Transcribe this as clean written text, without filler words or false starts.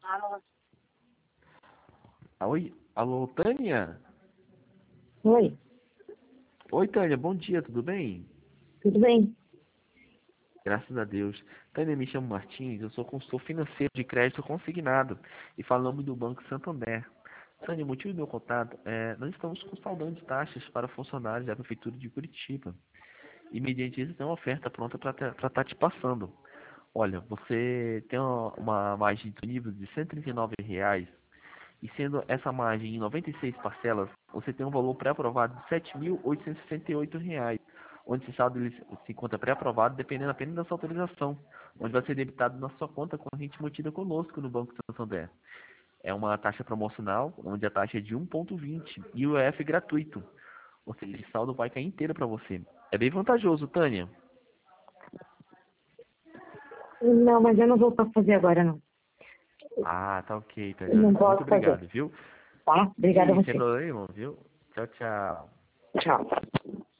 Oi, alô, Tânia? Oi, Oi, Tânia, bom dia, tudo bem? tudo bem? Graças a Deus. Tânia, me chamo Martins, eu sou consultor financeiro de crédito consignado e falamos do Banco Santander. Tânia, o motivo do meu contato é nós estamos com saldão de taxas para funcionários da Prefeitura de Curitiba e, mediante isso, tem uma oferta pronta para estar te passando. Olha, você tem uma margem disponível de R$ 139 e sendo essa margem em 96 parcelas, você tem um valor pré-aprovado de R$ 7.868, onde esse saldo ele se encontra pré-aprovado dependendo apenas da sua autorização, onde vai ser debitado na sua conta corrente mantida conosco no Banco Santander. É uma taxa promocional, onde a taxa é de 1,20 e o EF gratuito, ou seja, esse saldo vai cair inteiro para você. É bem vantajoso, Tânia. Não, mas eu não vou fazer agora, não. Ah, tá ok, Eu Tânia. não Muito posso fazer, obrigado, viu? tá? Obrigada a E sem você. problema, viu? Tchau, tchau. Tchau.